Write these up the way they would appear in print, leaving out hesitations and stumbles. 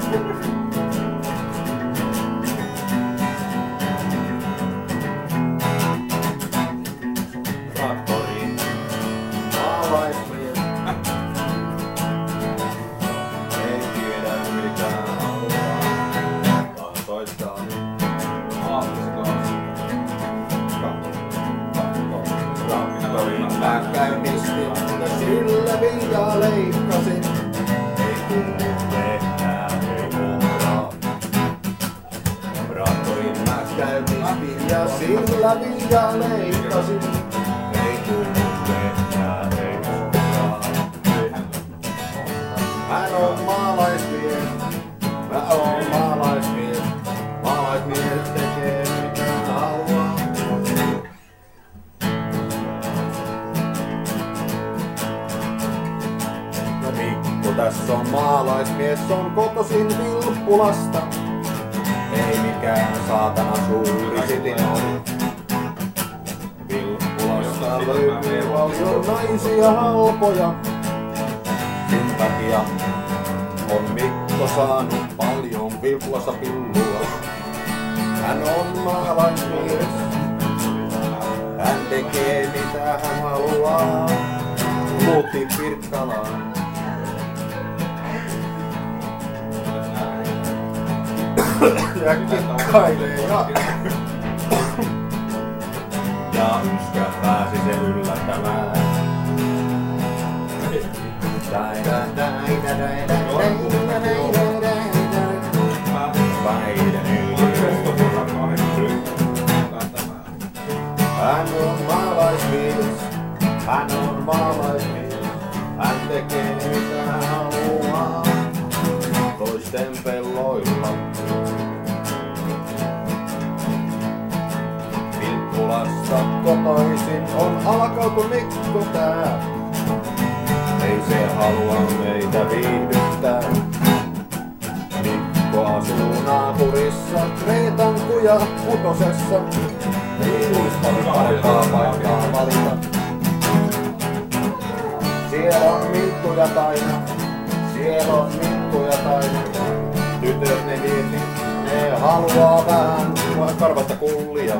Traktoriin. Maalaismies. Ei tiedä mitä haluaa. Soittaa. Traktorin mä käynnistin ja sillä viljaa leikkasin. Ei kuulu tehdään, ei kuulaa. Traktorin mä käynnistin ja sillä viljaa leikkasin. Ei kuulu tehdään, ei kuulaa. Hän on maalaismies, mä oon maalaismies. Maalaismies tekee mitä haluaa. No Mikko tässä on maalaismies, on kotoisin Vilppulasta. Ei mikään saatana suuri sitinori. Vilppulasta löytyy paljon naisia halpoja. Sen takia on Mikko saanut paljon Vilppulasta pillua. Hän on maalaismies. Hän tekee mitä hän haluaa. Muutti Pirkkalaan. Ja kikkailee ja yskä pääsi sen yllättämään. Hän on maalaismies, hän on maalaismies. Hän tekee mitä hän haluaa toisten pelloilla. Vilppulasta kotoisin on alakautu Mikko tää. Ei se halua meitä viihdyttää. Mikko asuu naapurissa Kreetan kuja Utosessa. Ei muistanut parempaa paikkaa valita. Siellä on minttuja taina, siellä on minttuja taina. Tytöt ne mieti, ne haluaa vähän karvatta kullia.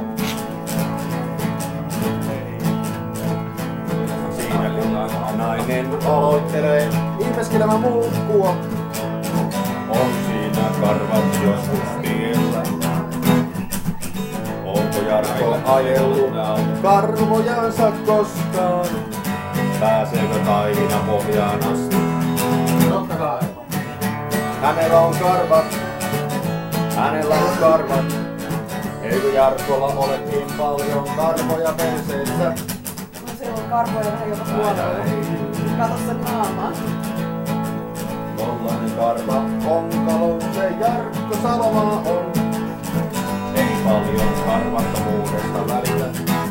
Siinä kun nainen aloittelee ihmeskelemään mulkkua, on siinä karvat joskus tiellä. Onko Jarkko ajellut karvojansa koskaan? Pääseekö taivina pohjaan asti? Totta kai. Hänellä on karvat. Hänellä on karvat. Eikö Jarkolla olekin paljon karvoja perseessä? No siellä on karvoja vähän joka puolella. Kato sen naamaa. Tollainen karva onkalo se Jarkko Salomaa on. Ei paljon karvattomuudesta välillä.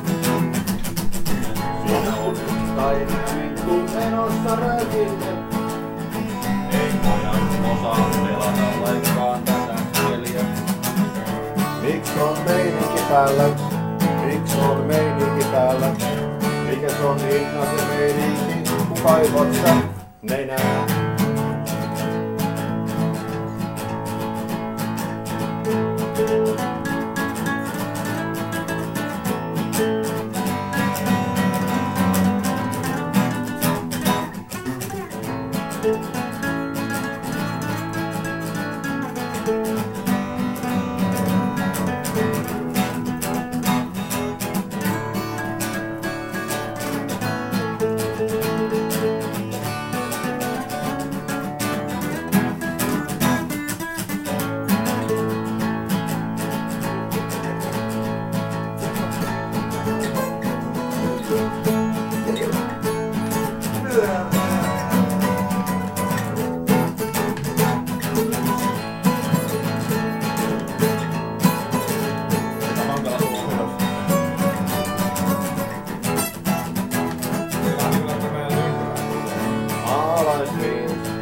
Siinä on taina Mikko menossa röökille. Ei pojan osaa pelata lainkaan tätä peliä. Miks on meininki päällä? Miks on meininki päällä? Mikäs on inna se meininki, kun kaivot sä nenää? Maalaismies,